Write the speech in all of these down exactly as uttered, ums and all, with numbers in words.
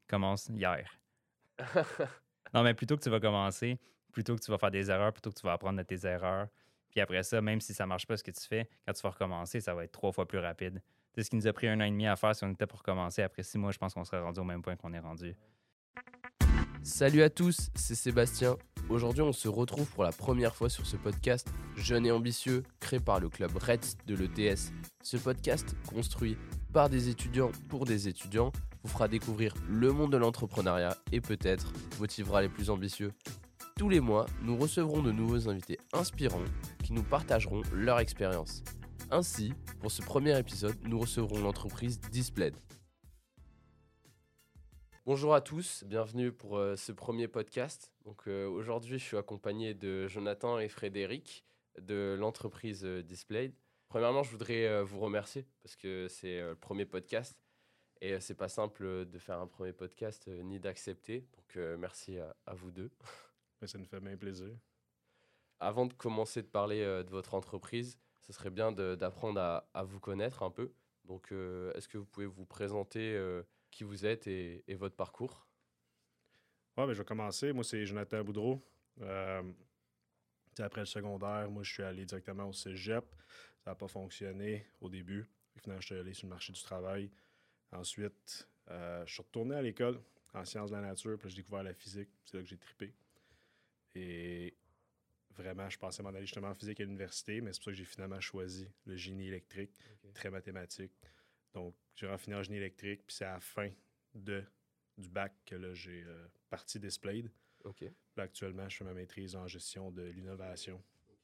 commence hier. Non, mais plutôt que tu vas commencer, plutôt que tu vas faire des erreurs, plutôt que tu vas apprendre de tes erreurs. Puis après ça, même si ça ne marche pas ce que tu fais, quand tu vas recommencer, ça va être trois fois plus rapide. C'est ce qui nous a pris un an et demi à faire si on était pour commencer. Après six mois, je pense qu'on serait rendu au même point qu'on est rendu. Salut à tous, c'est Sébastien. Aujourd'hui, on se retrouve pour la première fois sur ce podcast Jeune et ambitieux, créé par le club R E T S de l'E T S. Ce podcast, construit par des étudiants pour des étudiants, vous fera découvrir le monde de l'entrepreneuriat et peut-être motivera les plus ambitieux. Tous les mois, nous recevrons de nouveaux invités inspirants qui nous partageront leur expérience. Ainsi, pour ce premier épisode, nous recevrons l'entreprise Displayed. Bonjour à tous, bienvenue pour euh, ce premier podcast. Donc, euh, aujourd'hui, je suis accompagné de Jonathan et Frédéric de l'entreprise euh, Displayed. Premièrement, je voudrais euh, vous remercier parce que c'est euh, le premier podcast et euh, c'est pas simple euh, de faire un premier podcast euh, ni d'accepter. Donc, euh, merci à, à vous deux. Mais ça nous fait bien plaisir. Avant de commencer de parler euh, de votre entreprise, ce serait bien de, d'apprendre à, à vous connaître un peu. Donc, euh, est-ce que vous pouvez vous présenter euh, qui vous êtes et, et votre parcours? Ouais, ben, je vais commencer. Moi, c'est Jonathan Boudreau. Euh, après le secondaire, moi, je suis allé directement au cégep. Ça n'a pas fonctionné au début. Puis, finalement, je suis allé sur le marché du travail. Ensuite, euh, je suis retourné à l'école en sciences de la nature. Puis, j'ai découvert la physique. C'est là que j'ai trippé. Et vraiment, je pensais m'en aller justement en physique à l'université, mais c'est pour ça que j'ai finalement choisi le génie électrique, okay. Très mathématique. Donc, j'ai raffiné en génie électrique, puis c'est à la fin de, du bac que là, j'ai euh, parti Displayed. Okay. Là, actuellement, je fais ma maîtrise en gestion de l'innovation.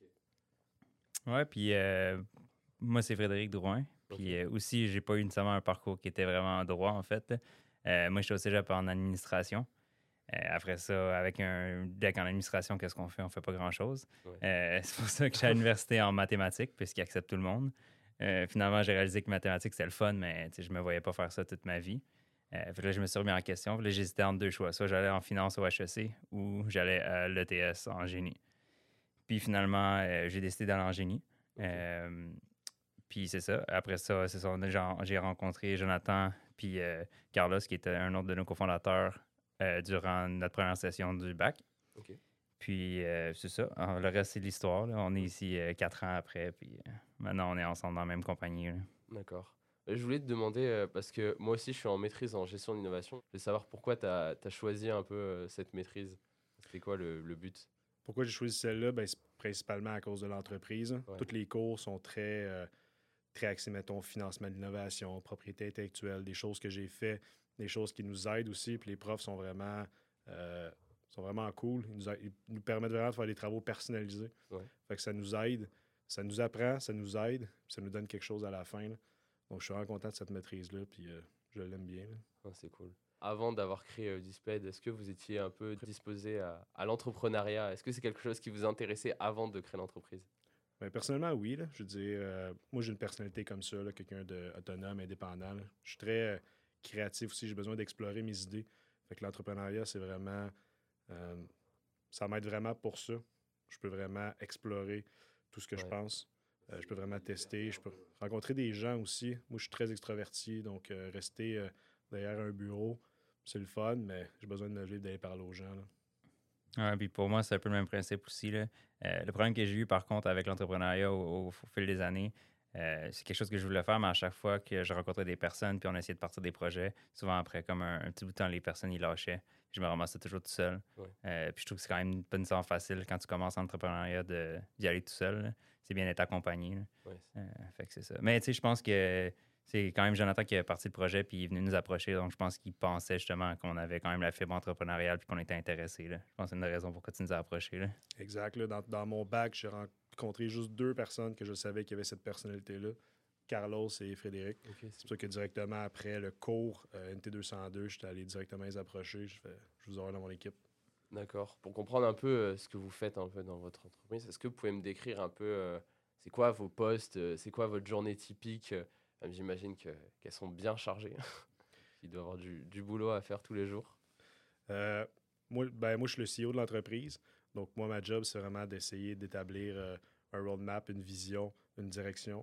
Okay. Ouais, puis euh, moi, c'est Frédéric Drouin. Puis okay. euh, aussi, j'ai pas eu nécessairement un parcours qui était vraiment droit, en fait. Euh, moi, j'étais au cégep en administration. Euh, après ça, avec un deck en administration, qu'est-ce qu'on fait? On fait pas grand-chose. Ouais. Euh, c'est pour ça que je suis à l'université en mathématiques, puisqu'ils acceptent tout le monde. Euh, finalement, j'ai réalisé que mathématiques, c'était le fun, mais je me voyais pas faire ça toute ma vie. Euh, fait que là, je me suis remis en question. Là, j'hésitais entre deux choix. Soit j'allais en finance au H E C ou j'allais à l'E T S en génie. Puis finalement, euh, j'ai décidé d'aller en génie. Okay. Euh, puis c'est ça. Après ça, c'est ça genre, j'ai rencontré Jonathan puis euh, Carlos, qui était un autre de nos cofondateurs euh, durant notre première session du bac. Okay. Puis euh, c'est ça. Alors, le reste, c'est l'histoire. Là. On est ici euh, quatre ans après. Puis euh, maintenant, on est ensemble dans la même compagnie. Là. D'accord. Je voulais te demander, euh, parce que moi aussi, je suis en maîtrise en gestion de l'innovation. Je veux savoir pourquoi tu as choisi un peu euh, cette maîtrise. C'était quoi le, le but? Pourquoi j'ai choisi celle-là? Ben, c'est principalement à cause de l'entreprise. Ouais. Toutes les cours sont très, euh, très axés, mettons, financement de l'innovation, propriété intellectuelle, des choses que j'ai fait, des choses qui nous aident aussi. Puis les profs sont vraiment, euh, sont vraiment cool. Ils nous, a, ils nous permettent vraiment de faire des travaux personnalisés. Ouais. Fait que ça nous aide, ça nous apprend, ça nous aide, puis ça nous donne quelque chose à la fin. Là. Donc, je suis vraiment content de cette maîtrise-là, puis euh, je l'aime bien. Ah, c'est cool. Avant d'avoir créé euh, Displayed, est-ce que vous étiez un peu disposé à, à l'entrepreneuriat? Est-ce que c'est quelque chose qui vous intéressait avant de créer l'entreprise? Bien, personnellement, oui. Là. Je veux dire, euh, moi, j'ai une personnalité comme ça, là, quelqu'un d'autonome, indépendant. Là. Je suis très euh, créatif aussi. J'ai besoin d'explorer mes idées. Fait que l'entrepreneuriat, c'est vraiment... Euh, ça m'aide vraiment pour ça. Je peux vraiment explorer tout ce que ouais. je pense. Euh, je peux vraiment tester. Je peux rencontrer des gens aussi. Moi, je suis très extraverti, donc euh, rester euh, derrière un bureau, c'est le fun, mais j'ai besoin de me lever, d'aller parler aux gens. Là. Ouais, puis pour moi, c'est un peu le même principe aussi. Là. Euh, le problème que j'ai eu, par contre, avec l'entrepreneuriat au, au, au fil des années, euh, c'est quelque chose que je voulais faire, mais à chaque fois que je rencontrais des personnes, puis on essayait de partir des projets, souvent après, comme un, un petit bout de temps, les personnes, ils lâchaient. Je me ramassais toujours tout seul. Ouais. Euh, puis je trouve que c'est quand même pas nécessairement facile quand tu commences en entrepreneuriat de, d'y aller tout seul. Là. C'est bien d'être accompagné. Ouais. Euh, fait que c'est ça. Mais tu sais, je pense que c'est quand même Jonathan qui a parti le projet puis il est venu nous approcher. Donc, je pense qu'il pensait justement qu'on avait quand même la fibre entrepreneuriale puis qu'on était intéressés. Là. Je pense que c'est une des raisons pourquoi tu nous as approchés. Là. Exact. Là, dans, dans mon bac, j'ai rencontré juste deux personnes que je savais qui avaient cette personnalité-là. Carlos et Frédéric. Okay, c'est pour ça que directement après le cours euh, N T deux cent deux, j'étais allé directement les approcher. Je, fais, je vous aurai dans mon équipe. D'accord. Pour comprendre un peu euh, ce que vous faites un peu dans votre entreprise, est-ce que vous pouvez me décrire un peu euh, c'est quoi vos postes, euh, c'est quoi votre journée typique? euh, J'imagine que, qu'elles sont bien chargées. Il doit y avoir du, du boulot à faire tous les jours. Euh, moi, ben, moi, je suis le C E O de l'entreprise. Donc, moi, ma job, c'est vraiment d'essayer d'établir euh, un roadmap, une vision, une direction.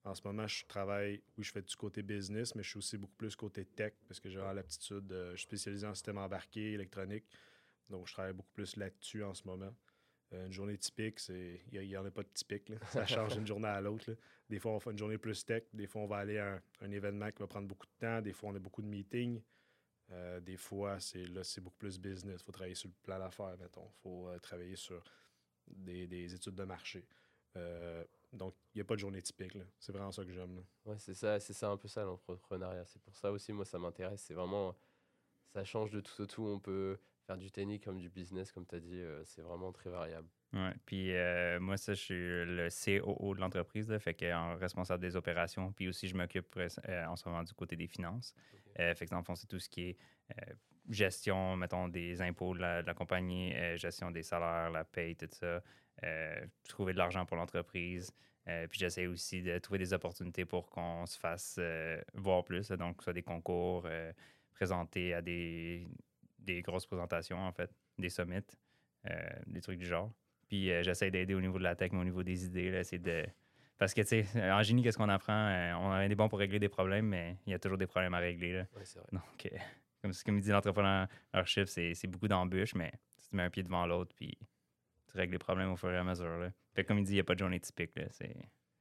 En ce moment, je travaille, oui, je fais du côté business, mais je suis aussi beaucoup plus côté tech parce que j'ai vraiment l'aptitude, euh, je suis spécialisé en système embarqué, électronique. Donc, je travaille beaucoup plus là-dessus en ce moment. Euh, une journée typique, c'est il n'y en a pas de typique, là. Ça change d'une journée à l'autre, là. Des fois, on fait une journée plus tech. Des fois, on va aller à un, un événement qui va prendre beaucoup de temps. Des fois, on a beaucoup de meetings. Euh, des fois, c'est là, c'est beaucoup plus business. Il faut travailler sur le plan d'affaires, mettons. Il faut euh, travailler sur des, des études de marché. Euh, donc, il n'y a pas de journée typique, là. C'est vraiment ça que j'aime, là. Ouais, c'est ça, c'est ça un peu ça l'entrepreneuriat. C'est pour ça aussi, moi, ça m'intéresse. C'est vraiment, ça change de tout au tout. On peut faire du technique comme du business, comme tu as dit. euh, c'est vraiment très variable. Ouais, puis euh, moi, ça, je suis le C O O de l'entreprise, là, fait qu'en responsable des opérations. Puis aussi, je m'occupe euh, en ce moment du côté des finances. Ok. Euh, fait que dans le fond, c'est tout ce qui est euh, gestion, mettons, des impôts de la, de la compagnie, euh, gestion des salaires, la paye, tout ça, euh, trouver de l'argent pour l'entreprise. Euh, puis j'essaie aussi de trouver des opportunités pour qu'on se fasse euh, voir plus, là, donc soit des concours, euh, présenter à des, des grosses présentations, en fait, des summits, euh, des trucs du genre. Puis euh, j'essaie d'aider au niveau de la tech, mais au niveau des idées, là, c'est de... Parce que, tu sais, en génie, qu'est-ce qu'on apprend? Euh, on est bon pour régler des problèmes, mais il y a toujours des problèmes à régler, là. Ouais, c'est vrai. Donc, euh, comme, comme il dit l'entrepreneurship, c'est, c'est beaucoup d'embûches, mais tu mets un pied devant l'autre, puis tu règles les problèmes au fur et à mesure, là. Fait que comme il dit, il n'y a pas de journée typique, là. C'est...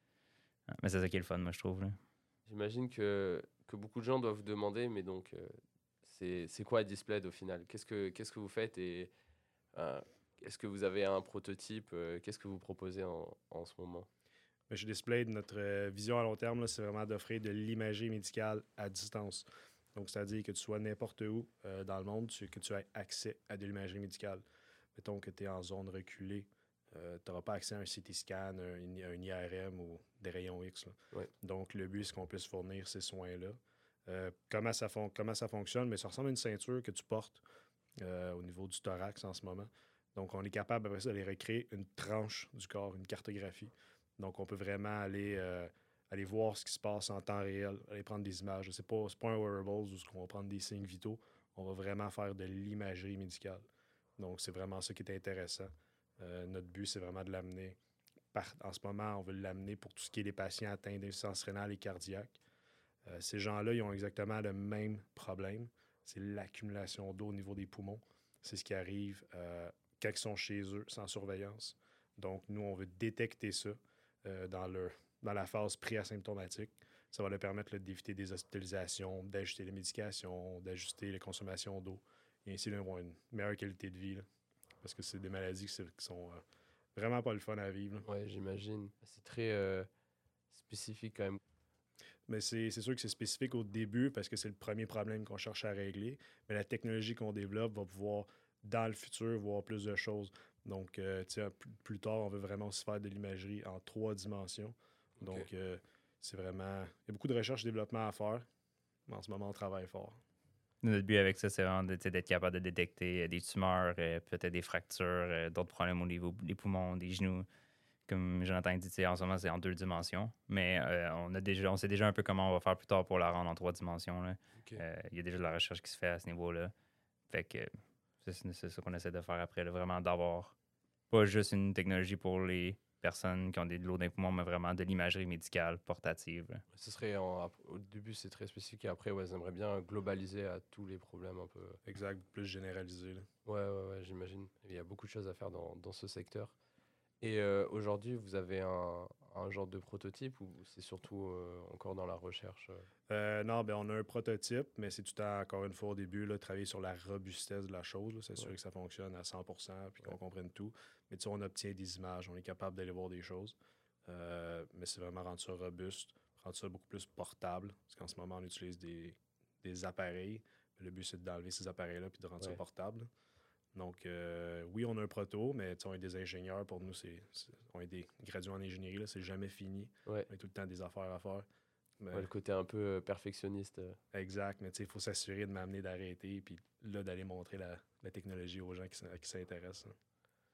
Mais c'est ça qui est le fun, moi, je trouve, là. J'imagine que, que beaucoup de gens doivent vous demander, mais donc, euh, c'est, c'est quoi Displayed au final? Qu'est-ce que, qu'est-ce que vous faites et euh, est-ce que vous avez un prototype? euh, Qu'est-ce que vous proposez en, en ce moment? Mais chez Displayed, notre euh, vision à long terme, là, c'est vraiment d'offrir de l'imagerie médicale à distance. Donc, c'est-à-dire que tu sois n'importe où euh, dans le monde, tu- que tu aies accès à de l'imagerie médicale. Mettons que tu es en zone reculée, euh, tu n'auras pas accès à un C T scan, un, un I R M ou des rayons X, là. Ouais. Donc, le but, c'est qu'on puisse fournir ces soins-là. Euh, comment, ça fon- comment ça fonctionne? Mais ça ressemble à une ceinture que tu portes euh, au niveau du thorax en ce moment. Donc, on est capable, après ça, d'aller recréer une tranche du corps, une cartographie. Donc, on peut vraiment aller, euh, aller voir ce qui se passe en temps réel, aller prendre des images. Ce n'est pas, c'est pas un wearables où on va prendre des signes vitaux. On va vraiment faire de l'imagerie médicale. Donc, c'est vraiment ça qui est intéressant. Euh, notre but, c'est vraiment de l'amener. Par, en ce moment, on veut l'amener pour tout ce qui est les patients atteints d'insuffisance rénale et cardiaque. Euh, ces gens-là, ils ont exactement le même problème. C'est l'accumulation d'eau au niveau des poumons. C'est ce qui arrive euh, quand ils sont chez eux, sans surveillance. Donc, nous, on veut détecter ça euh, dans, leur, dans la phase pré-asymptomatique. Ça va leur permettre là, d'éviter des hospitalisations, d'ajuster les médications, d'ajuster les consommations d'eau. Et ainsi, là, ils vont avoir une meilleure qualité de vie. Là, parce que c'est des maladies qui, qui sont euh, vraiment pas le fun à vivre, là. Ouais, j'imagine. C'est très euh, spécifique quand même. Mais c'est c'est sûr que c'est spécifique au début parce que c'est le premier problème qu'on cherche à régler. Mais la technologie qu'on développe va pouvoir, dans le futur, voir plus de choses. Donc, euh, tu sais, plus, plus tard, on veut vraiment aussi faire de l'imagerie en trois dimensions. Donc, Ok. euh, c'est vraiment... Il y a beaucoup de recherche et développement à faire. Mais en ce moment, on travaille fort. Notre but avec ça, c'est vraiment de- tu sais, d'être capable de détecter euh, des tumeurs, euh, peut-être des fractures, euh, d'autres problèmes au niveau des poumons, des genoux. Comme Jonathan dit, tu sais, en ce moment, c'est en deux dimensions. Mais euh, on, a déjà, on sait déjà un peu comment on va faire plus tard pour la rendre en trois dimensions, là. Ok. Euh, Il y a déjà de la recherche qui se fait à ce niveau-là. Fait que c'est c'est ça qu'on essaie de faire après, là, vraiment d'avoir pas juste une technologie pour les personnes qui ont des de l'eau dans les poumons, mais vraiment de l'imagerie médicale portative, là. Ce serait en- ap- au début, c'est très spécifique et après, ouais, j'aimerais bien globaliser à tous les problèmes un peu. Exact, plus généralisé, là. Ouais, ouais, ouais, j'imagine. Il y a beaucoup de choses à faire dans, dans ce secteur. Et euh, aujourd'hui, vous avez un, un genre de prototype ou c'est surtout euh, encore dans la recherche? euh Euh, non, ben on a un prototype, mais c'est tout le temps, encore une fois, au début, là, travailler sur la robustesse de la chose, là, s'assurer Ouais. que ça fonctionne à cent pour cent puis qu'on Ouais. comprenne tout. Mais tu sais, on obtient des images, on est capable d'aller voir des choses. Euh, mais c'est vraiment rendre ça robuste, rendre ça beaucoup plus portable. Parce qu'en ce moment, on utilise des, des appareils. Le but, c'est d'enlever ces appareils-là puis de rendre ça Ouais. portable. Donc, euh, oui, on a un proto, mais tu sais, on est des ingénieurs. Pour nous, c'est, c'est- on est des gradués en ingénierie. Là, c'est jamais fini. Ouais. On a tout le temps des affaires à faire. Mais- Ouais, le côté un peu euh, perfectionniste. euh. Exact, mais tu sais, il faut s'assurer de m'amener d'arrêter, puis là, d'aller montrer la, la technologie aux gens qui, s'in- qui s'intéressent, hein.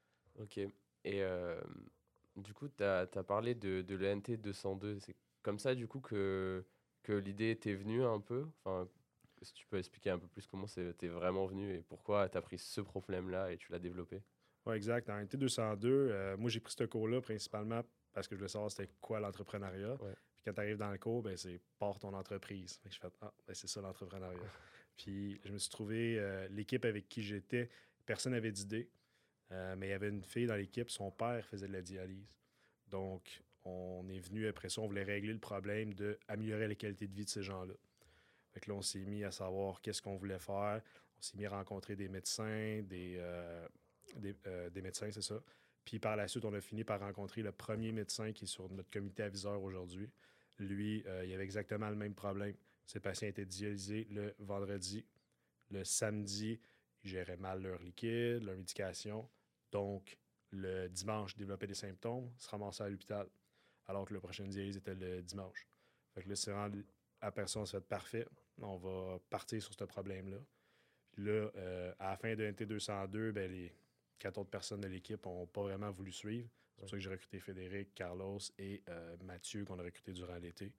Ok. Et euh, du coup, tu as parlé de, de l'E N T deux cent deux. C'est comme ça, du coup, que, que l'idée t'est venue un peu. Enfin, si tu peux expliquer un peu plus comment c'est t'es vraiment venu et pourquoi tu as pris ce problème-là et tu l'as développé. Oui, exact. En N T deux cent deux, euh, moi, j'ai pris ce cours-là principalement parce que je voulais savoir c'était quoi l'entrepreneuriat. Ouais. Puis quand tu arrives dans le cours, ben, c'est pars ton entreprise. Fait que je fais, ah, ben, c'est ça l'entrepreneuriat. Puis je me suis trouvé, euh, l'équipe avec qui j'étais, personne n'avait d'idée, euh, mais il y avait une fille dans l'équipe, son père faisait de la dialyse. Donc, on est venu après ça, on voulait régler le problème d'améliorer la qualité de vie de ces gens-là. Fait que là, on s'est mis à savoir qu'est-ce qu'on voulait faire. On s'est mis à rencontrer des médecins, des, euh, des, euh, des médecins, c'est ça. Puis par la suite, on a fini par rencontrer le premier médecin qui est sur notre comité aviseur aujourd'hui. Lui, euh, il avait exactement le même problème. Ses patients étaient dialysés le vendredi. Le samedi, ils géraient mal leur liquide, leur médication. Donc, le dimanche, ils développaient des symptômes, se ramassaient à l'hôpital. Alors que le prochain dialyse était le dimanche. Fait que là, c'est rendu à personne, c'est fait parfait. On va partir sur ce problème-là. Puis là, euh, à la fin de N T deux cent deux, ben, les quatre autres personnes de l'équipe n'ont pas vraiment voulu suivre. C'est pour ouais. ça que j'ai recruté Frédéric, Carlos et euh, Mathieu qu'on a recruté durant l'été.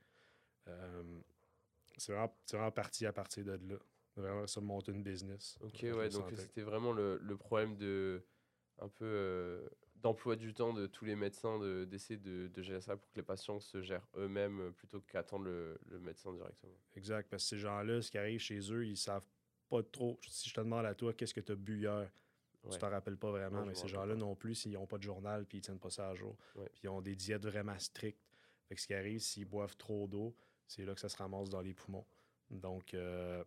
Euh, c'est, vraiment, c'est vraiment parti à partir de là. Vraiment, ça monter une business. Ok, ouais, donc c'était vraiment le, le problème de un peu euh, d'emploi du temps de tous les médecins de, d'essayer de, de gérer ça pour que les patients se gèrent eux-mêmes plutôt qu'attendre le, le médecin directement. Exact, parce que ces gens-là, ce qui arrive chez eux, ils savent pas trop. Si je te demande à toi, qu'est-ce que tu as bu hier? Ouais. Tu t'en rappelles pas vraiment, non, mais ces gens-là pas. Non plus, s'ils n'ont pas de journal puis ils tiennent pas ça à jour. Ouais. Puis ils ont des diètes vraiment strictes. Fait que ce qui arrive, s'ils boivent trop d'eau, c'est là que ça se ramasse dans les poumons. Donc... Euh...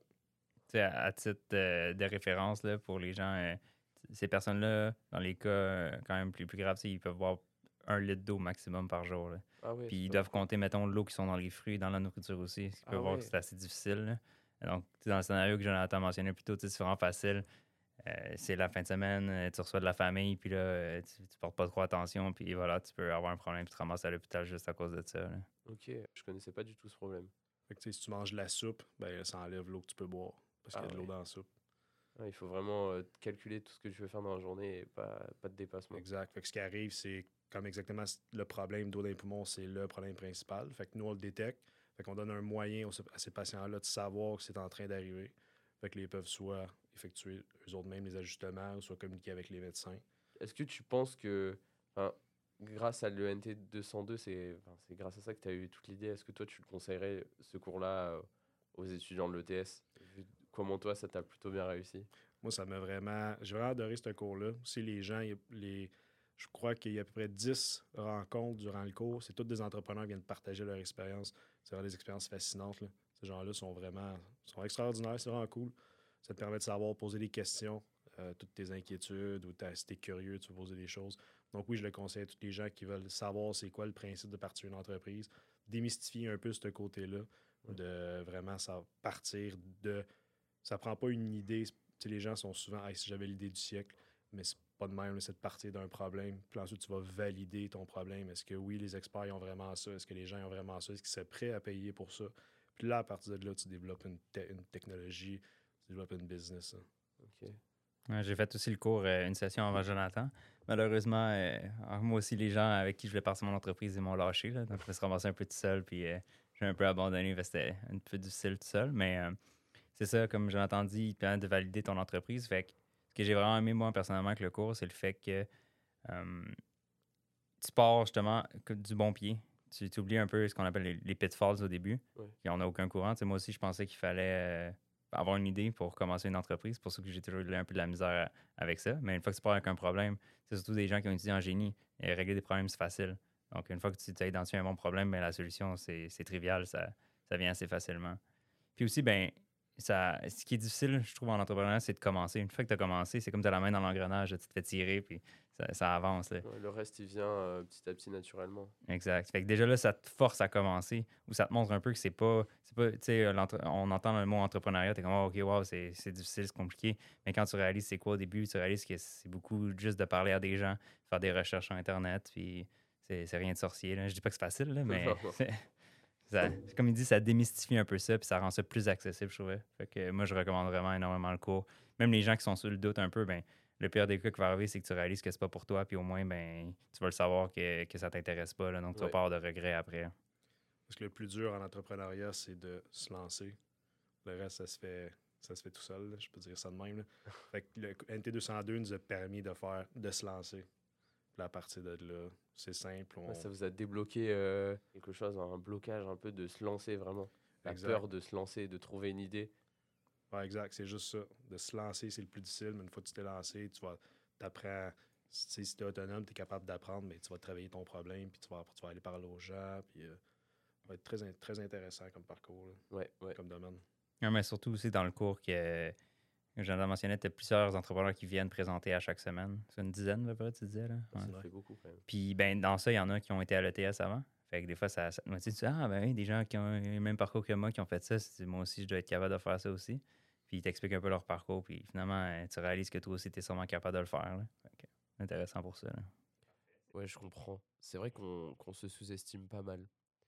À, à titre de, de référence, là, pour les gens, euh, ces personnes-là, dans les cas euh, quand même plus, plus graves, ils peuvent boire un litre d'eau maximum par jour. Là. Ah oui, puis ils doivent compter, mettons, l'eau qui sont dans les fruits, dans la nourriture aussi. Ce qui peut ah voir oui. que c'est assez difficile. Là. Donc, dans le scénario que Jonathan mentionnait plus tôt, c'est vraiment facile. Euh, c'est la fin de semaine, euh, tu reçois de la famille, puis là, euh, tu, tu portes pas trop attention, puis voilà, tu peux avoir un problème, puis tu te ramasses à l'hôpital juste à cause de ça. Là. Ok, je connaissais pas du tout ce problème. Fait que, si tu manges de la soupe, ben, ça enlève l'eau que tu peux boire, parce qu'il ah, y a de l'eau oui. dans la soupe. Ah, il faut vraiment euh, calculer tout ce que tu veux faire dans la journée et pas, pas de dépassement. Exact. Fait que ce qui arrive, c'est comme exactement le problème d'eau dans les poumons, c'est le problème principal. Fait que nous, on le détecte. Fait qu'on donne un moyen à ces patients-là de savoir que c'est en train d'arriver. Fait que les peuvent soit effectuer eux autres mêmes les ajustements ou soit communiquer avec les médecins. Est-ce que tu penses que, grâce à l'E N T deux cent deux, c'est, c'est grâce à ça que tu as eu toute l'idée, est-ce que toi, tu le conseillerais, ce cours-là, euh, aux étudiants de l'E T S? Comment toi, ça t'a plutôt bien réussi? Moi, ça m'a vraiment... J'ai vraiment adoré ce cours-là. Aussi, les gens, les... je crois qu'il y a à peu près dix rencontres durant le cours. C'est tous des entrepreneurs qui viennent partager leur expérience. C'est vraiment des expériences fascinantes. Là. Ces gens-là sont vraiment sont extraordinaires. C'est vraiment cool. Ça te permet de savoir, poser des questions, euh, toutes tes inquiétudes ou si t'es curieux, tu veux poser des choses. Donc oui, je le conseille à tous les gens qui veulent savoir c'est quoi le principe de partir une entreprise, démystifier un peu ce côté-là, ouais. de vraiment ça, partir de... Ça prend pas une idée. T'sais, les gens sont souvent hey, « si j'avais l'idée du siècle », mais c'est pas de même, là, c'est de partir d'un problème. Puis ensuite, tu vas valider ton problème. Est-ce que oui, les experts ils ont vraiment ça? Est-ce que les gens ont vraiment ça? Est-ce qu'ils sont prêts à payer pour ça? Puis là, à partir de là, tu développes une, te- une technologie, tu développes une business. Hein. OK. Ouais, j'ai fait aussi le cours, euh, une session avant Jonathan. Malheureusement, euh, moi aussi, les gens avec qui je voulais partir mon entreprise, ils m'ont lâché. Là, donc, je me suis ramassé un peu tout seul, puis euh, j'ai un peu abandonné parce que c'était un peu difficile tout seul. Mais euh, c'est ça, comme Jonathan dit, il permet de valider ton entreprise. Fait que ce que j'ai vraiment aimé, moi, personnellement, avec le cours, c'est le fait que euh, tu pars justement du bon pied. Tu, tu oublies un peu ce qu'on appelle les, les pitfalls au début. Ouais. Et on n'a aucun courant. T'sais, moi aussi, je pensais qu'il fallait euh, avoir une idée pour commencer une entreprise. C'est pour ça que j'ai toujours eu un peu de la misère avec ça. Mais une fois que tu pars avec un problème, c'est surtout des gens qui ont étudié en génie. Et régler des problèmes, c'est facile. Donc, une fois que tu as identifié un bon problème, ben, la solution, c'est, c'est trivial. Ça, ça vient assez facilement. Puis aussi, ben ça, ce qui est difficile, je trouve, en entrepreneuriat, c'est de commencer. Une fois que tu as commencé, c'est comme tu as la main dans l'engrenage, tu te fais tirer, puis ça, ça avance. Là. Ouais, le reste, il vient euh, petit à petit naturellement. Exact. Fait que déjà là, ça te force à commencer, ou ça te montre un peu que c'est pas... C'est pas tu sais, on entend le mot entrepreneuriat, t'es comme, oh, OK, wow, c'est, c'est difficile, c'est compliqué. Mais quand tu réalises c'est quoi au début, tu réalises que c'est beaucoup juste de parler à des gens, faire des recherches sur Internet, puis c'est, c'est rien de sorcier. Là. Je dis pas que c'est facile, là, mais... Ça, comme il dit, ça démystifie un peu ça, puis ça rend ça plus accessible, je trouvais. Fait que moi, je recommande vraiment énormément le cours. Même les gens qui sont sur le doute un peu, ben le pire des cas qui va arriver, c'est que tu réalises que c'est pas pour toi, puis au moins, ben tu vas le savoir que, que ça t'intéresse pas, là, donc tu ouais. vas pas avoir de regrets après. Parce que le plus dur en entrepreneuriat, c'est de se lancer. Le reste, ça se fait, ça se fait tout seul, là, je peux dire ça de même. Là. Fait que le N T deux cent deux nous a permis de faire, de se lancer. Puis à partir de là, c'est simple. On... Ouais, ça vous a débloqué euh, quelque chose, un blocage un peu de se lancer vraiment. La Exact. peur de se lancer, de trouver une idée. Ouais, exact. C'est juste ça. De se lancer, c'est le plus difficile. Mais une fois que tu t'es lancé, tu vas t'apprends. Si tu es autonome, tu es capable d'apprendre, mais tu vas travailler ton problème, puis tu vas, tu vas aller parler aux gens. Puis euh, ça va être très, in- très intéressant comme parcours, là, Ouais, ouais. comme domaine. Ouais, mais surtout aussi dans le cours que Jonathan mentionnait, tu as plusieurs entrepreneurs qui viennent présenter à chaque semaine. C'est une dizaine, à peu près, tu disais, là? Ça Ouais. fait beaucoup quand même. Puis ben, dans ça, il y en a qui ont été à l'E T S avant. Fait que des fois, ça, ça te motive. Tu dis, ah, ben oui, des gens qui ont le même parcours que moi qui ont fait ça. C'est- Moi aussi, je dois être capable de faire ça aussi. Puis ils t'expliquent un peu leur parcours. Puis finalement, euh, tu réalises que toi aussi, tu es sûrement capable de le faire. Là. Fait que, intéressant pour ça. Là. Ouais, je comprends. C'est vrai qu'on qu'on se sous-estime pas mal.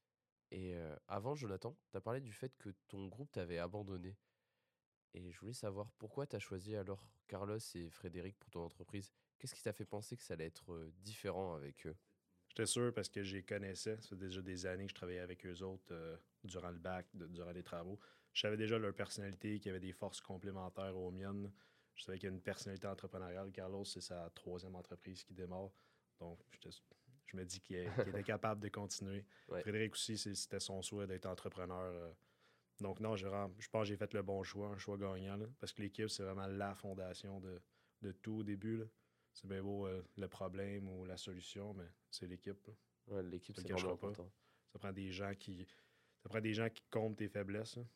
Et euh, avant, Jonathan, tu as parlé du fait que ton groupe t'avait abandonné. Et je voulais savoir pourquoi tu as choisi alors Carlos et Frédéric pour ton entreprise. Qu'est-ce qui t'a fait penser que ça allait être euh, différent avec eux? J'étais sûr parce que je les connaissais. Ça fait déjà des années que je travaillais avec eux autres euh, durant le bac, de- durant les travaux. Je savais déjà leur personnalité, qu'il y avait des forces complémentaires aux miennes. Je savais qu'il y a une personnalité entrepreneuriale. Carlos, c'est sa troisième entreprise qui démarre. Donc, j'étais- je me dis qu'il est- qu'il était capable de continuer. Ouais. Frédéric aussi, c'est- c'était son souhait d'être entrepreneur. euh. Donc, non, je, rem- je pense que j'ai fait le bon choix, un choix gagnant. Là, parce que l'équipe, c'est vraiment la fondation de, de tout au début. Là. C'est bien beau euh, le problème ou la solution, mais c'est l'équipe. là. Ouais, l'équipe, Tu le c'est vraiment cacheras pas. important. Ça prend des gens qui. Ça prend des gens qui comptent tes faiblesses. là.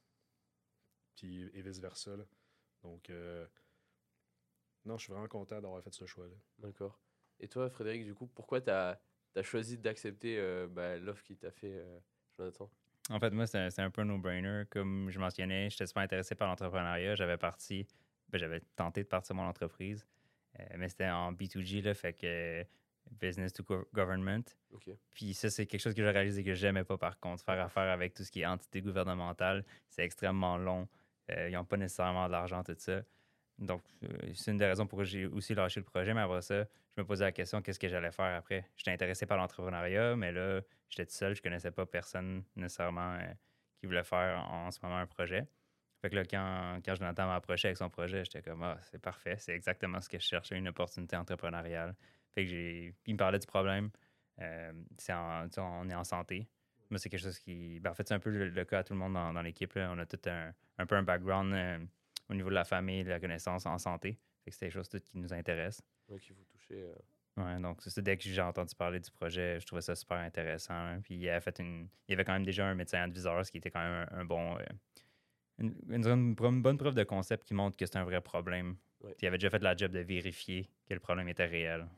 Puis et vice-versa. là. Donc euh, non, je suis vraiment content d'avoir fait ce choix-là. D'accord. Et toi, Frédéric, du coup, pourquoi tu as choisi d'accepter euh, bah, l'offre qu'il t'a fait, euh, Jonathan? En fait, moi, c'est un, c'est un peu un no-brainer. Comme je mentionnais, j'étais super intéressé par l'entrepreneuriat. J'avais parti, ben, j'avais tenté de partir mon entreprise, euh, mais c'était en B deux G, là, fait que euh, business to go- government. Ok. Puis ça, c'est quelque chose que j'ai réalisé que j'aimais pas, par contre. Faire affaire avec tout ce qui est entité gouvernementale, c'est extrêmement long. Euh, ils n'ont pas nécessairement de l'argent, tout ça. Donc, euh, c'est une des raisons pour lesquelles j'ai aussi lâché le projet. Mais après ça, je me posais la question, qu'est-ce que j'allais faire après? J'étais intéressé par l'entrepreneuriat, mais là, j'étais tout seul. Je connaissais pas personne nécessairement euh, qui voulait faire en, en ce moment un projet. Fait que là, quand, quand Jonathan m'a approché avec son projet, j'étais comme, ah, c'est parfait. C'est exactement ce que je cherchais, une opportunité entrepreneuriale. Fait que j'ai... Puis il me parlait du problème. Euh, c'est en- tu sais, on est en santé. Moi, c'est quelque chose qui... ben, en fait, c'est un peu le, le cas à tout le monde dans, dans l'équipe. Là. On a tout un, un peu un background euh, au niveau de la famille, de la connaissance en santé. Fait que c'est des choses toutes qui nous intéressent. Ouais, qui vous touchez. euh, Ouais, donc c'est ça, dès que j'ai entendu parler du projet, je trouvais ça super intéressant. hein. Puis il, a fait une, il y avait quand même déjà un médecin adviseur, ce qui était quand même un, un bon... euh, une, une, une bonne bonne preuve de concept qui montre que c'est un vrai problème. Ouais. Puis il avait déjà fait la job de vérifier que le problème était réel.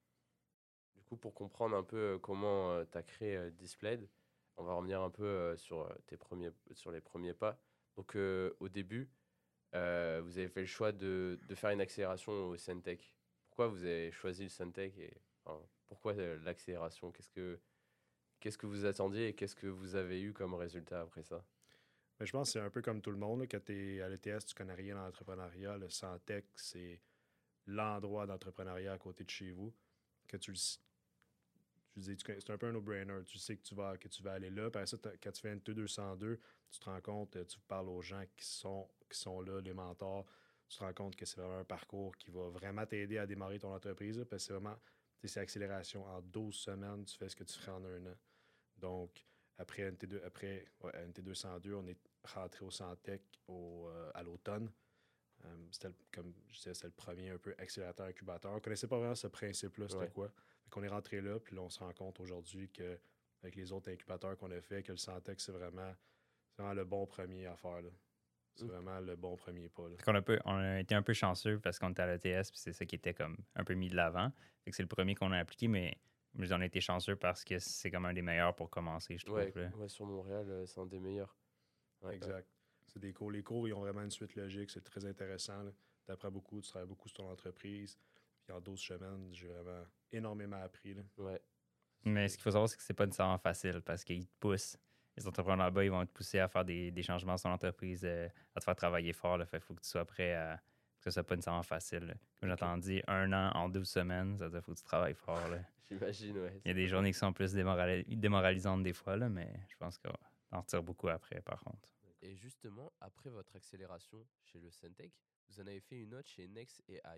Du coup, pour comprendre un peu euh, comment tu as créé euh, Displayed, on va revenir un peu euh, sur, euh, tes premiers, sur les premiers pas. Donc, euh, au début, euh, vous avez fait le choix de, de faire une accélération au Syntech. Pourquoi vous avez choisi le Syntech et enfin, pourquoi euh, l'accélération? Qu'est-ce que, qu'est-ce que vous attendiez et qu'est-ce que vous avez eu comme résultat après ça? Mais je pense que c'est un peu comme tout le monde. Là, quand tu es à l'E T S, tu connais rien dans l'entrepreneuriat. Le Santec, c'est l'endroit d'entrepreneuriat à côté de chez vous. Que tu le s- tu dis, tu connais- c'est un peu un no-brainer. Tu sais que tu vas, que tu vas aller là. Puis après ça, t'as- quand tu fais N T deux cent deux, tu te rends compte, euh, tu parles aux gens qui sont, qui sont là, les mentors. Tu te rends compte que c'est vraiment un parcours qui va vraiment t'aider à démarrer ton entreprise. là, parce que c'est vraiment, tu sais, c'est accélération. En douze semaines, tu fais ce que tu ferais en un an. Donc, après N T deux, après ouais, N T deux cent deux, on est rentré au Santec au, euh, à l'automne. Euh, c'était, le- comme je disais, c'était le premier un peu accélérateur incubateur. On ne connaissait pas vraiment ce principe-là, c'était Ouais. quoi. Fait qu'on est rentré là, puis là, on se rend compte aujourd'hui que avec les autres incubateurs qu'on a fait, que le Santec, c'est vraiment, c'est vraiment le bon premier à faire. là. C'est Mm. vraiment le bon premier pas. là. Fait qu'on a, peu- on a été un peu chanceux parce qu'on était à l'E T S, puis c'est ça qui était comme un peu mis de l'avant. Fait que c'est le premier qu'on a appliqué, mais on a été chanceux parce que c'est comme un des meilleurs pour commencer, je trouve. Ouais, là. ouais, sur Montréal, euh, c'est un des meilleurs. Ouais, ouais. Exact. C'est des cours. Les cours, ils ont vraiment une suite logique. C'est très intéressant. Tu apprends beaucoup, tu travailles beaucoup sur ton entreprise. Puis en douze semaines, j'ai vraiment énormément appris. Là. Ouais. Mais C'est- ce qu'il faut savoir, c'est que c'est pas nécessairement facile parce qu'ils te poussent. Les entrepreneurs là-bas, ils vont te pousser à faire des, des changements sur l'entreprise, euh, à te faire travailler fort. Là. Fait qu'il faut que tu sois prêt à que ce soit pas nécessairement facile. là. Comme j'ai Ok. entendu, un an en douze semaines, ça veut dire qu'il faut que tu travailles fort. Là. J'imagine, ouais. Il y a des journées qui sont plus démorali- démoralisantes des fois, là, mais je pense qu'on en retire beaucoup après, par contre. Et justement, après votre accélération chez le Syntec, vous en avez fait une autre chez Nex et I.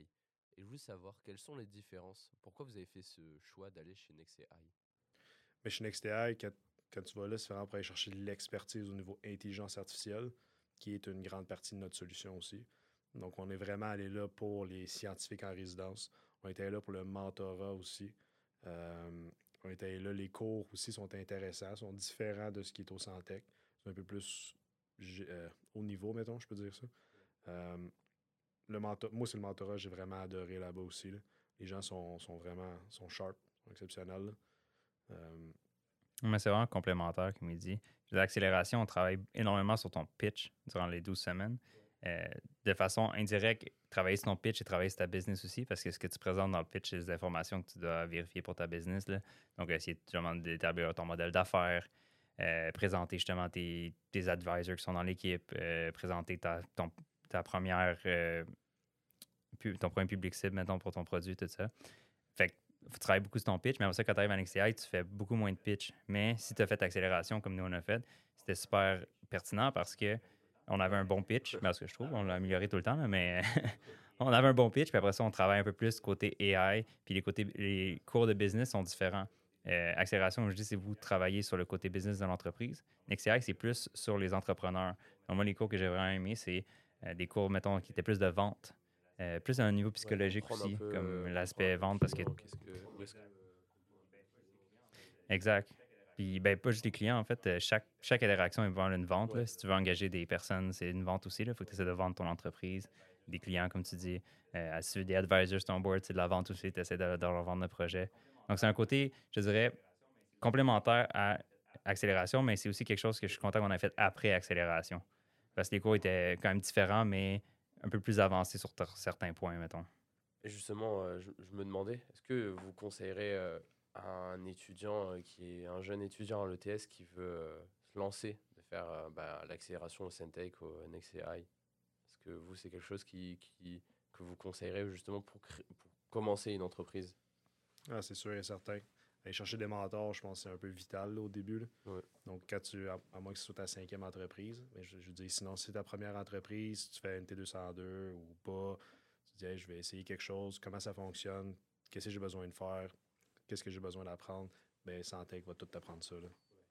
Et je voulais savoir quelles sont les différences. Pourquoi vous avez fait ce choix d'aller chez NextAI? Mais chez NextAI, quand, quand tu vas là, c'est vraiment pour aller chercher de l'expertise au niveau intelligence artificielle, qui est une grande partie de notre solution aussi. Donc, on est vraiment allé là pour les scientifiques en résidence. On était là pour le mentorat aussi. Euh, on était là, les cours aussi sont intéressants, sont différents de ce qui est au Santec. C'est un peu plus euh, haut niveau, mettons, je peux dire ça. Euh, le mentor, moi, c'est le mentorat, j'ai vraiment adoré là-bas aussi. Là. Les gens sont, sont vraiment sont sharp, sont exceptionnels. Là. Euh, Mais c'est vraiment complémentaire, comme il dit. L'accélération, on travaille énormément sur ton pitch durant les douze semaines. Euh, de façon indirecte, travailler sur ton pitch et travailler sur ta business aussi, parce que ce que tu présentes dans le pitch, c'est des informations que tu dois vérifier pour ta business. Là. Donc, essayer justement d'établir ton modèle d'affaires, euh, présenter justement tes, tes advisors qui sont dans l'équipe, euh, présenter ta, ton, ta première, euh, pu- ton premier public cible, mettons, pour ton produit, tout ça. Fait que faut travailler beaucoup sur ton pitch, mais après ça, quand tu arrives à NextAI, tu fais beaucoup moins de pitch. Mais si tu as fait accélération comme nous on a fait, c'était super pertinent parce que on avait un bon pitch, parce que je trouve, on l'a amélioré tout le temps, là, mais on avait un bon pitch, puis après ça, on travaille un peu plus côté A I, puis les, côtés, les cours de business sont différents. Euh, accélération, comme je dis, c'est vous travailler sur le côté business de l'entreprise. NextAI, c'est plus sur les entrepreneurs. Donc, moi, les cours que j'ai vraiment aimés, c'est euh, des cours, mettons, qui étaient plus de vente. Euh, plus à un niveau psychologique Comprendre aussi, un peu, comme euh, l'aspect comprendre un vente, peu parce que le client, qu'est-ce que, où est-ce que- exact. Puis, ben, pas juste les clients, en fait. euh, Chaque, chaque interaction est vraiment une vente. Là. Ouais. Si tu veux engager des personnes, c'est une vente aussi. Il faut que tu essaies de vendre ton entreprise. Des clients, comme tu dis. Euh, à ceux des advisors sur ton board, c'est de la vente aussi. Tu essaies de, de leur vendre le projet. Donc, c'est un côté, je dirais, complémentaire à accélération, mais c'est aussi quelque chose que je suis content qu'on ait fait après accélération. Parce que les cours étaient quand même différents, mais un peu plus avancés sur t- certains points, mettons. Et justement, euh, je, je me demandais, est-ce que vous conseillerez euh, à un étudiant euh, qui est un jeune étudiant en E T S qui veut euh, se lancer, de faire euh, bah, l'accélération au Centec, au NextAI? Est-ce que vous, c'est quelque chose qui, qui- que vous conseillerez justement pour, cré- pour commencer une entreprise? ah, c'est sûr et certain. Aller chercher des mentors, je pense que c'est un peu vital là, au début. Là. Ouais. Donc, quand tu, à, à moins que ce soit ta cinquième entreprise, mais je, je veux dire, sinon, si c'est ta première entreprise, tu fais une T deux cent deux ou pas, tu dis, hey, je vais essayer quelque chose, comment ça fonctionne, qu'est-ce que j'ai besoin de faire, qu'est-ce que j'ai besoin d'apprendre, bien, Santec va tout t'apprendre ça. Là.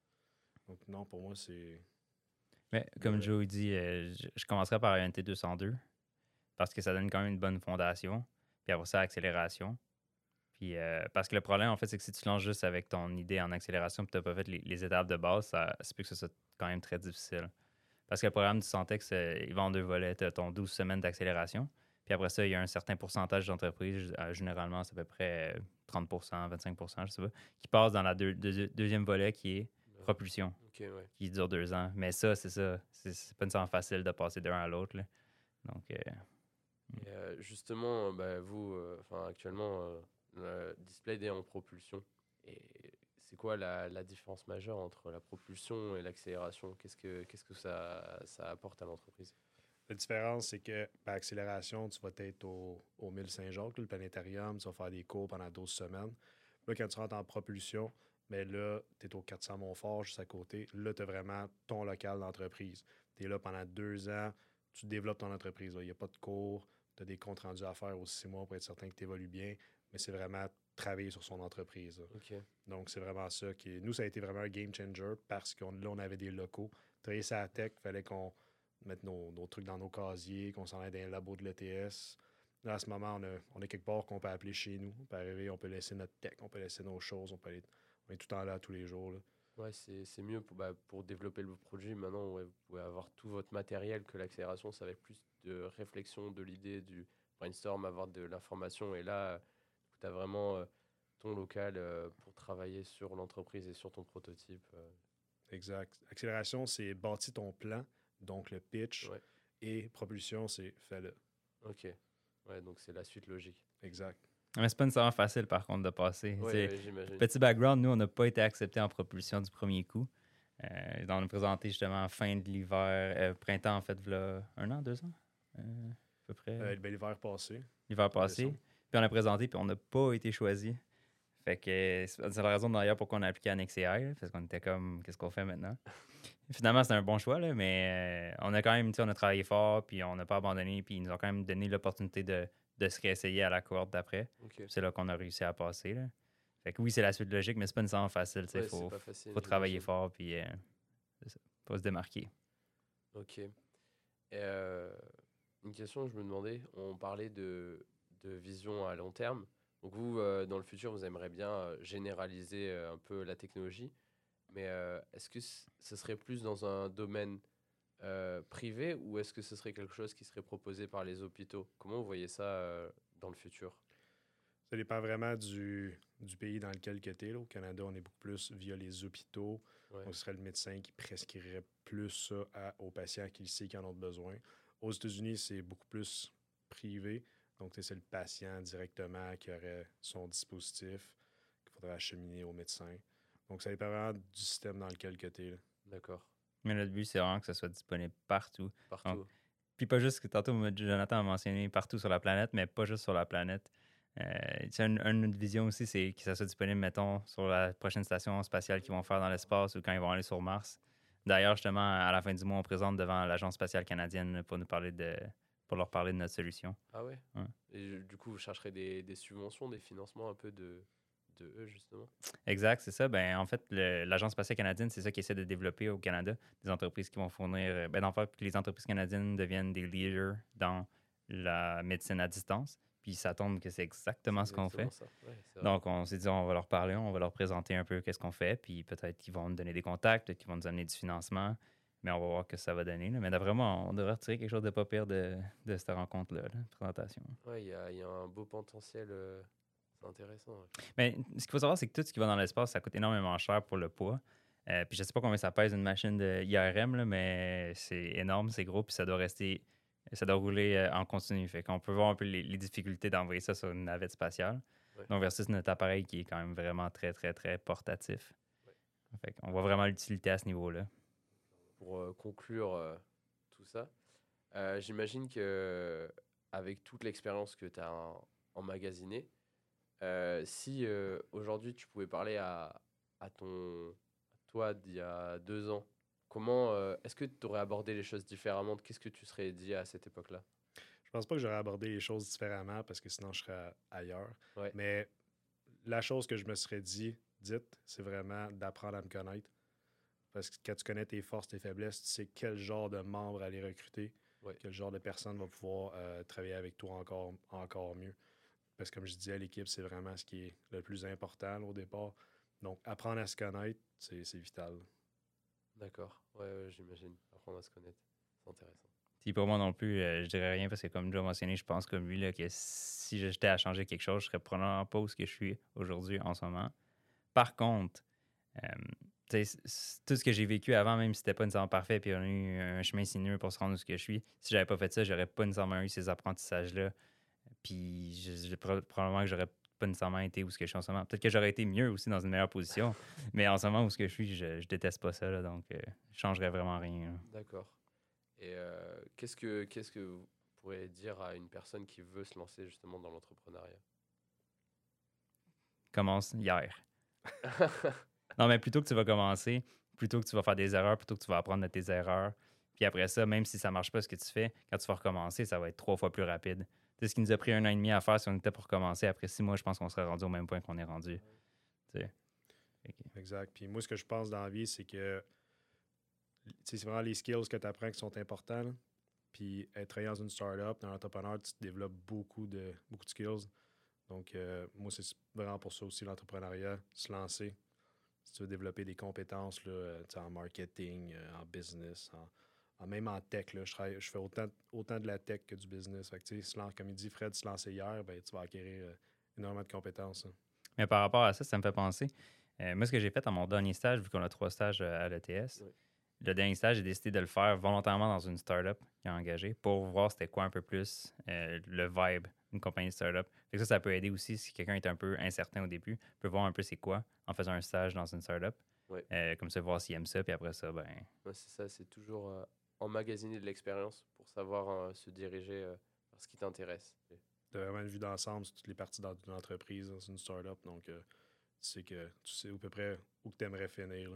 Donc, non, pour moi, c'est. Mais comme Ouais. Joe dit, euh, je, je commencerai par un T deux cent deux parce que ça donne quand même une bonne fondation. Puis après ça, accélération. Puis euh, parce que le problème, en fait, c'est que si tu lances juste avec ton idée en accélération et tu n'as pas fait les, les étapes de base, ça se peut que ce soit quand même très difficile. Parce que le programme du Santex, euh, il va en deux volets. Tu as ton douze semaines d'accélération. Puis après ça, il y a un certain pourcentage d'entreprises, euh, généralement, c'est à peu près euh, trente pour cent, vingt-cinq pour cent, je sais pas, qui passe dans la deux- deux- deuxième volet qui est propulsion, Ok, ouais. qui dure deux ans. Mais ça, c'est ça. C'est c'est pas nécessairement facile de passer d'un à l'autre. là. Donc, euh, Et euh, justement, bah, vous, euh, enfin, actuellement, euh, le Display est en propulsion. Et c'est quoi la, la différence majeure entre la propulsion et l'accélération? Qu'est-ce que, qu'est-ce que ça, ça apporte à l'entreprise? La différence, c'est que par accélération, tu vas être au, au Mille Saint-Jacques, le planétarium, tu vas faire des cours pendant douze semaines. Là, quand tu rentres en propulsion, mais là, tu es au quatre cents Montfort, juste à côté. Là, tu as vraiment ton local d'entreprise. Tu es là pendant deux ans, tu développes ton entreprise. Il n'y a pas de cours, tu as des comptes rendus à faire aussi six mois pour être certain que tu évolues bien, mais c'est vraiment travailler sur son entreprise. là. Ok. Donc, c'est vraiment ça qui. Nous, ça a été vraiment un game changer parce que là, on avait des locaux. Travailler sur la tech, il fallait qu'on mette nos, nos trucs dans nos casiers, qu'on s'en aille dans les labos de l'E T S. Là, à ce moment, on a, on a quelque part qu'on peut appeler chez nous. On peut arriver, on peut laisser notre tech, on peut laisser nos choses, on peut aller, on est tout le temps là tous les jours. Là. Ouais, c'est, c'est mieux pour, bah, pour développer le produit. Maintenant, ouais, vous pouvez avoir tout votre matériel que l'accélération, ça va être plus de réflexion, de l'idée, du brainstorm, avoir de l'information. Et là, tu as vraiment euh, ton local euh, pour travailler sur l'entreprise et sur ton prototype. euh. Exact. Accélération, c'est bâtir ton plan, donc le pitch. Ouais. Et propulsion, c'est fais-le. Ok. Ouais, donc c'est la suite logique. Exact. mais c'est pas nécessairement facile, par contre, de passer. Ouais, C'est- ouais, j'imagine. Petit background, nous, on n'a pas été acceptés en propulsion du premier coup. Euh, on a présenté justement fin de l'hiver, euh, printemps, en fait, là, un an, deux ans, euh, à peu près. Euh, ben, l'hiver passé. L'hiver passé. décembre. Puis on a présenté, puis on n'a pas été choisi. Fait que euh, c'est c'est la raison d'ailleurs pourquoi on a appliqué à NextAI, là, parce qu'on était comme, qu'est-ce qu'on fait maintenant? Finalement, c'était un bon choix, là, mais euh, on a quand même, tu sais, on a travaillé fort, puis on n'a pas abandonné, puis ils nous ont quand même donné l'opportunité de, de se réessayer à la cohorte d'après. Ok. C'est là qu'on a réussi à passer. Là. Fait que oui, c'est la suite logique, mais c'est pas nécessairement facile. Il Ouais, faut, c'est pas facile, faut travailler j'imagine. fort puis euh, c'est ça, faut se démarquer. Ok. Et, euh, une question, je me demandais, on parlait de, de vision à long terme. Donc vous, euh, dans le futur, vous aimeriez bien euh, généraliser euh, un peu la technologie, mais euh, est-ce que c- ce serait plus dans un domaine euh, privé ou est-ce que ce serait quelque chose qui serait proposé par les hôpitaux? Comment vous voyez ça euh, dans le futur? Ça dépend vraiment du, du pays dans lequel tu es. Au Canada, on est beaucoup plus via les hôpitaux. Ouais. Donc, ce serait le médecin qui prescrirait plus ça à- aux patients qui sait qu'ils en ont besoin. Aux États-Unis, c'est beaucoup plus privé. Donc, tu sais, c'est le patient directement qui aurait son dispositif qu'il faudrait acheminer au médecin. Donc, ça dépend vraiment du système dans lequel tu es. D'accord. Mais notre but, c'est vraiment que ça soit disponible partout. Partout. Donc, puis pas juste que tantôt, Jonathan a mentionné partout sur la planète, mais pas juste sur la planète. Euh, c'est une, une vision aussi, c'est que ça soit disponible, mettons, sur la prochaine station spatiale qu'ils vont faire dans l'espace ou quand ils vont aller sur Mars. D'ailleurs, justement, à la fin du mois, on présente devant l'Agence spatiale canadienne pour nous parler de, pour leur parler de notre solution. Ah ouais? Ouais. Et je- du coup, vous chercherez des, des subventions, des financements un peu de, de eux, justement? Exact, c'est ça. Ben, en fait, le- l'Agence spatiale canadienne, c'est ça qui essaie de développer au Canada, des entreprises qui vont fournir, euh, ben, en fait, que les entreprises canadiennes deviennent des leaders dans la médecine à distance. Puis ça tombe que c'est exactement C'est ce qu'on exactement fait. ça. Ouais, c'est vrai. Donc, on s'est dit, on va leur parler, on va leur présenter un peu qu'est-ce qu'on fait, puis peut-être qu'ils vont nous donner des contacts, peut-être qu'ils vont nous amener du financement, mais on va voir ce que ça va donner. là. Mais d'après moi, on devrait retirer quelque chose de pas pire de, de cette rencontre-là, là, présentation. Ouais, il y a, il y a un beau potentiel. euh, C'est intéressant. Ouais. Mais ce qu'il faut savoir, c'est que tout ce qui va dans l'espace, ça coûte énormément cher pour le poids. Euh, puis je sais pas combien ça pèse une machine de I R M, là, mais c'est énorme, c'est gros, puis ça doit rester, ça doit rouler euh, en continu. Fait qu'on peut voir un peu les, les difficultés d'envoyer ça sur une navette spatiale. Ouais. Donc versus notre appareil qui est quand même vraiment très, très, très portatif. Ouais. Fait qu'on voit vraiment l'utilité à ce niveau-là. Pour euh, conclure euh, tout ça, euh, j'imagine que avec toute l'expérience que tu as emmagasinée, euh, si euh, aujourd'hui tu pouvais parler à, à ton à toi d'il y a deux ans, comment euh, est-ce que tu aurais abordé les choses différemment? Qu'est-ce que tu serais dit à cette époque-là? Je pense pas que j'aurais abordé les choses différemment parce que sinon je serais ailleurs. Ouais. Mais la chose que je me serais dit, dite, c'est vraiment d'apprendre à me connaître. Parce que quand tu connais tes forces, tes faiblesses, tu sais quel genre de membre aller recruter, Ouais. quel genre de personne va pouvoir euh, travailler avec toi encore, encore mieux. Parce que comme je disais, l'équipe, c'est vraiment ce qui est le plus important là, au départ. Donc, apprendre à se connaître, c'est c'est vital. D'accord. Ouais, ouais, j'imagine. Apprendre à se connaître. C'est intéressant. Puis pour moi non plus, euh, je dirais rien parce que comme déjà mentionné, je pense comme lui là, que si j'étais à changer quelque chose, je serais probablement pas où ce que je suis aujourd'hui en ce moment. Par contre, euh, tu sais, c- c- tout ce que j'ai vécu avant, même si c'était pas nécessairement parfait, puis on a eu un chemin sinueux pour se rendre où ce que je suis, si j'avais pas fait ça, j'aurais pas nécessairement eu ces apprentissages-là. Puis je- je- pro- probablement que j'aurais pas nécessairement été où ce que je suis en ce moment. Peut-être que j'aurais été mieux aussi dans une meilleure position, mais en ce moment où ce que je suis, je, je déteste pas ça, là, donc euh, je changerais vraiment rien. là. D'accord. Et euh, qu'est-ce que qu'est-ce que vous pourriez dire à une personne qui veut se lancer justement dans l'entrepreneuriat? Commence hier. Non, mais plutôt que tu vas commencer, plutôt que tu vas faire des erreurs, plutôt que tu vas apprendre de tes erreurs. Puis après ça, même si ça marche pas ce que tu fais, quand tu vas recommencer, ça va être trois fois plus rapide. C'est ce qui nous a pris un an et demi à faire si on était pour commencer. Après six mois, je pense qu'on serait rendu au même point qu'on est rendu. Tu sais. Fait que- Exact. Puis moi, ce que je pense dans la vie, c'est que tu sais, c'est vraiment les skills que tu apprends qui sont importants. là. Puis être travaillant dans une startup, dans l'entrepreneur, tu développes beaucoup de, beaucoup de skills. Donc, euh, moi, c'est vraiment pour ça aussi l'entrepreneuriat, se lancer. Si tu veux développer des compétences là, euh, tu sais, en marketing, euh, en business, en, en- même en tech, là, je, travaille, je fais autant, autant de la tech que du business. Fait que, tu sais, se lan- comme il dit Fred, se lancer hier, ben, tu vas acquérir euh, énormément de compétences. hein. Mais par rapport à ça, ça me fait penser. Euh, moi, ce que j'ai fait à mon dernier stage, vu qu'on a trois stages euh, à l'E T S, Oui. le dernier stage, j'ai décidé de le faire volontairement dans une startup qui a engagé pour voir c'était quoi un peu plus euh, le vibe d'une compagnie startup. Fait que ça, ça peut aider aussi si quelqu'un est un peu incertain au début, peut voir un peu c'est quoi en faisant un stage dans une startup. Ouais. Euh, comme ça, voir s'il aime ça, puis après ça, ben. Ouais, c'est ça, c'est toujours euh, emmagasiner de l'expérience pour savoir euh, se diriger euh, vers ce qui t'intéresse. Et- Tu as vraiment une vue d'ensemble sur toutes les parties dans une entreprise, dans une startup. Donc, euh, tu sais que tu sais à peu près où tu aimerais finir. là.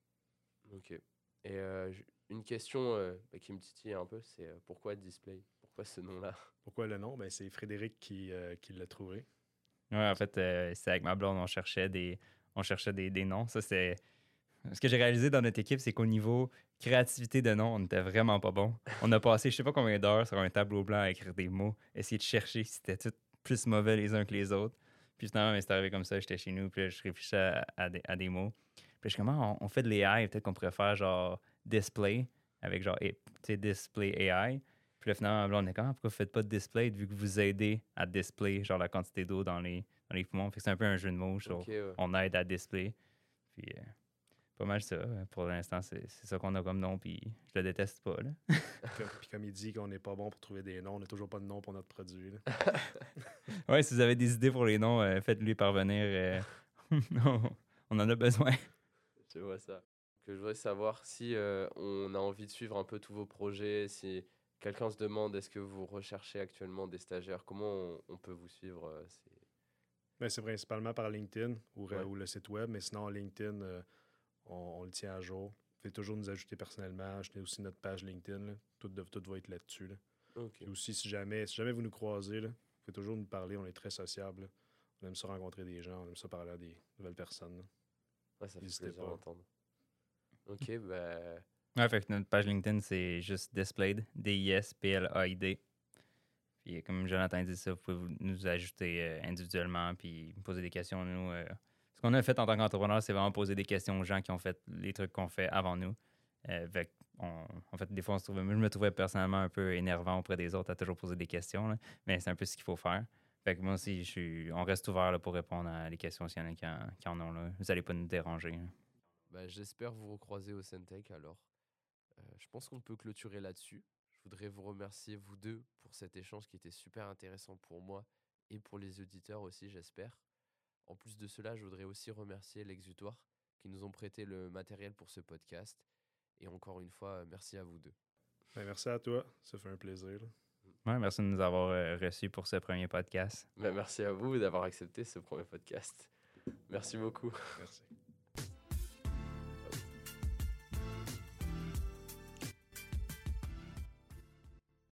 Ok. Et euh, j- une question euh, bah, qui me titille un peu, c'est euh, pourquoi Display? Pourquoi ce nom-là? Pourquoi le nom? Ben, c'est Frédéric qui, euh, qui l'a trouvé. Ouais, en fait, euh, c'est avec ma blonde, on cherchait des, on cherchait des, des noms. Ça, c'est... Ce que j'ai réalisé dans notre équipe, c'est qu'au niveau créativité de noms, on n'était vraiment pas bon. On a passé je sais pas combien d'heures sur un tableau blanc à écrire des mots, essayer de chercher si c'était tout plus mauvais les uns que les autres. Puis finalement, mais c'est arrivé comme ça, j'étais chez nous, puis là, je réfléchissais à, à des, à des mots. Puis je suis comment on, on fait de l'A I, peut-être qu'on pourrait faire genre display, avec genre, eh, tu sais, display A I. Puis là, finalement, là, on est comme, pourquoi vous faites pas de display, vu que vous aidez à display, genre la quantité d'eau dans les, dans les poumons. Fait que c'est un peu un jeu de mots, sur Ok, ouais. on aide à display. Puis euh, pas mal ça. Pour l'instant, c'est c'est ça qu'on a comme nom, puis je le déteste pas, là. Comme- Puis comme il dit qu'on n'est pas bon pour trouver des noms, on n'a toujours pas de nom pour notre produit. Là. Ouais, si vous avez des idées pour les noms, euh, faites-lui parvenir. euh, on on en a besoin. Je vois ça. Que je voudrais savoir si euh, on a envie de suivre un peu tous vos projets, si quelqu'un se demande est-ce que vous recherchez actuellement des stagiaires, comment on, on peut vous suivre euh, c'est- Ben, c'est principalement par LinkedIn ou, Ouais. ou le site web, mais sinon, LinkedIn, euh, on, on le tient à jour. Vous pouvez toujours nous ajouter personnellement. Achetez aussi notre page LinkedIn. Là. Tout, de- tout va être là-dessus. Là. Ok. Puis aussi, si jamais, si jamais vous nous croisez, là, vous pouvez toujours nous parler. On est très sociable. Là. On aime ça rencontrer des gens. On aime ça parler à des nouvelles personnes. Là. Ouais, ça fait N'hésitez plaisir pas. d'entendre. Ok, ben Ouais, fait que notre page LinkedIn, c'est juste Displayed, D I S P L A I D. Puis comme Jonathan dit ça, vous pouvez vous- nous ajouter euh, individuellement, puis me poser des questions. Nous, euh, ce qu'on a fait en tant qu'entrepreneur, c'est vraiment poser des questions aux gens qui ont fait les trucs qu'on fait avant nous. Euh, fait que on- en fait, des fois, on se trouvait, moi, je me trouvais personnellement un peu énervant auprès des autres à toujours poser des questions, là. Mais c'est un peu ce qu'il faut faire. Fait que moi aussi, je suis, on reste ouvert là, pour répondre à les questions s'il y en a qui en, qui en ont. Là. Vous n'allez pas nous déranger. Là. ben, j'espère vous recroiser au Centec alors. Euh, je pense qu'on peut clôturer là-dessus. Je voudrais vous remercier, vous deux, pour cet échange qui était super intéressant pour moi et pour les auditeurs aussi, j'espère. En plus de cela, je voudrais aussi remercier l'Exutoire qui nous ont prêté le matériel pour ce podcast. Et encore une fois, euh, merci à vous deux. Ben, merci à toi. Ça fait un plaisir. Là. Ouais, merci de nous avoir euh, reçus pour ce premier podcast. Ben, merci à vous d'avoir accepté ce premier podcast. Merci beaucoup. Merci.